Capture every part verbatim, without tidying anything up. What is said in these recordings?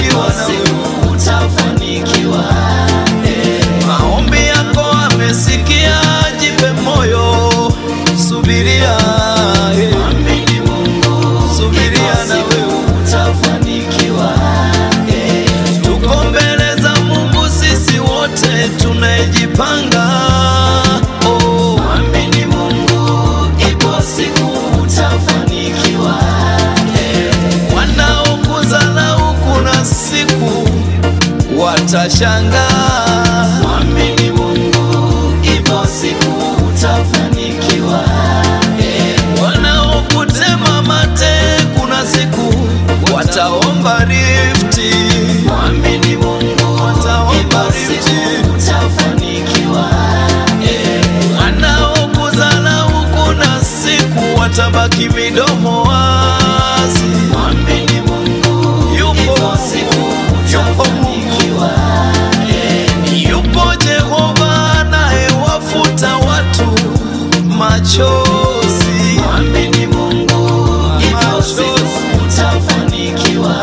utafanikiwa na wewe, utafanikiwa. Maombi yako amesikia, jipe moyo, subiria, Mwamini Mungu, subiria na wewe utafanikiwa. tuko mbele za Mungu sisi wote tunajipanga. Oh, Mwamini Mungu, ipo siku utafanikiwa. wanaokudharau kuna siku watashangaa. Mwamini Mungu, ipo siku utafanikiwa. Wanaokutema mate kuna siku wataomba rifti. Mwamini Mungu, Wataomba ipo siku rifti. utafanikiwa. Wanaokudharau kuna siku watabaki midomo wazi. Mwamini Mungu, Yupo ipo siku Yupo Mungu, utafanikiwa. yupo Jehova anayewafuta watu machozi. Mwamini Mungu, ipo siku utafanikiwa.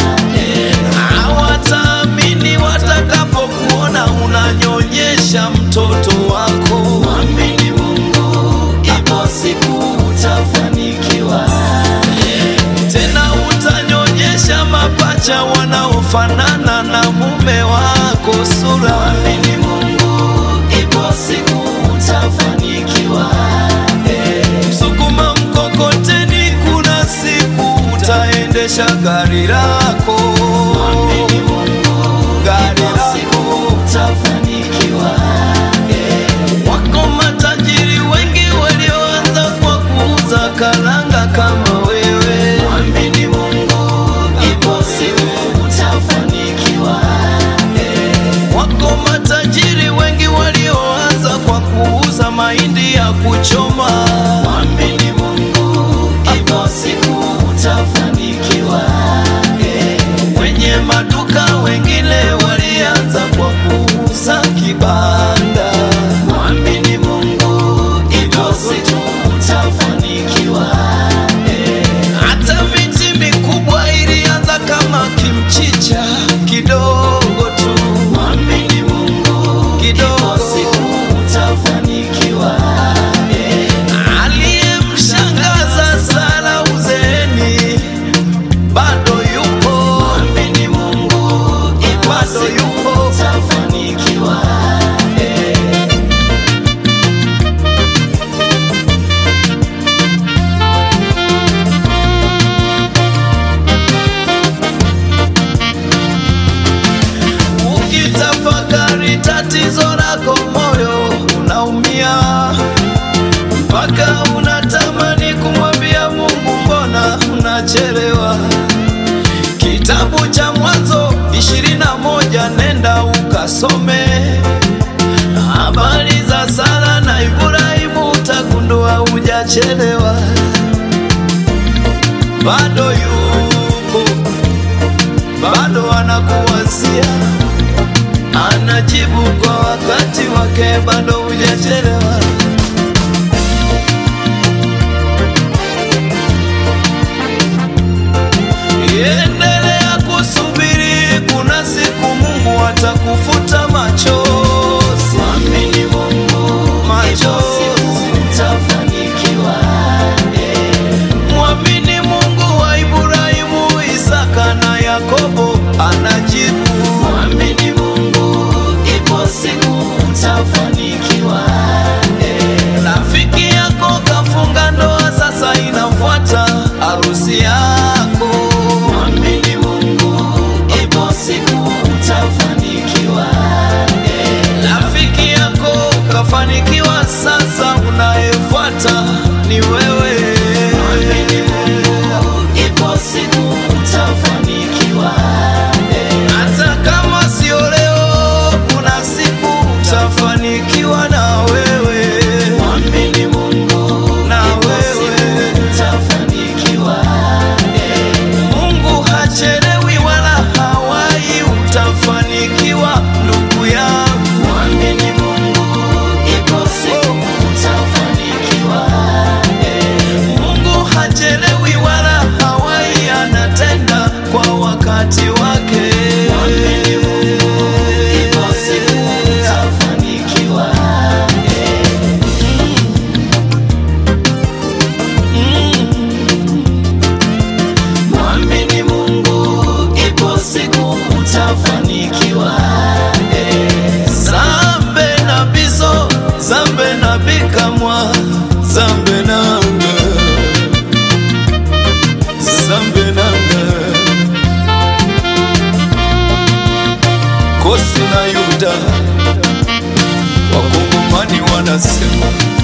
Hawataamini watakapokuona unanyonyesha mtoto wako. Mwamini Mungu, ipo siku utafanikiwa. Tena utanyonyesha mapacha wanaofanana na mume wako sura. Mwamini Mungu, ipo siku utafanikiwa. Msukuma mkokoteni kuna siku utaendesha gari lako. Mwamini Mungu, Gari ipo siku lako. utafanikiwa. Wako matajiri wengi walioanza kwa kuuza karanga kama wewe. Mwamini Mungu, ipo siku utafanikiwa. Wako matajiri wengi walioanza kwa kuuza mahindi ya kuchoma. Mwamini Mungu, ipo siku utafanikiwa. Wenye maduka wengine walianza kwa kuuza kibanda. Mwamini Mungu, ipo siku utafanikiwa. Hata miti mikubwa ilianza kama kimchicha kidogo tu. Mwamini Mungu, Kidogo. ipo siku utafanikiwa. Aliyemshangaza Sara uzeeni bado yupo. Mwamini Mungu, ipo Bado siku yupo. utafanikiwa. Ukitafakari tatizo lako moyo unaumia, mpaka unatamani kumwambia Mungu mbona unachelewa. Kitabu cha Mwanzo ishirini na moja nenda ukasome habari za Sara na Ibrahimu, utagundua hujachelewa. Bado yupo, bado anakuwazia, anajibu kwa wakati wake, bado hujachelewa. Endelea kusubiri, kuna siku Mungu atakufuta machozi. Mwamini Mungu, ipo siku utafanikiwa. Mwamini Mungu wa Ibrahimu, Isaka na Yakobo anajibu. Mwamini Mungu, ipo siku utafanikiwa. Rafiki yako kafunga ndoa, sasa inafuata harusi yako. Mwamini Mwamini Mungu, ipo siku utafanikiwa. Mwamini Mungu, ipo siku utafanikiwa. Zambe na biso, zambe na bikamwa, zambe nanga, zambe nanga. Kosi na Yuda, Wakongomani wanasema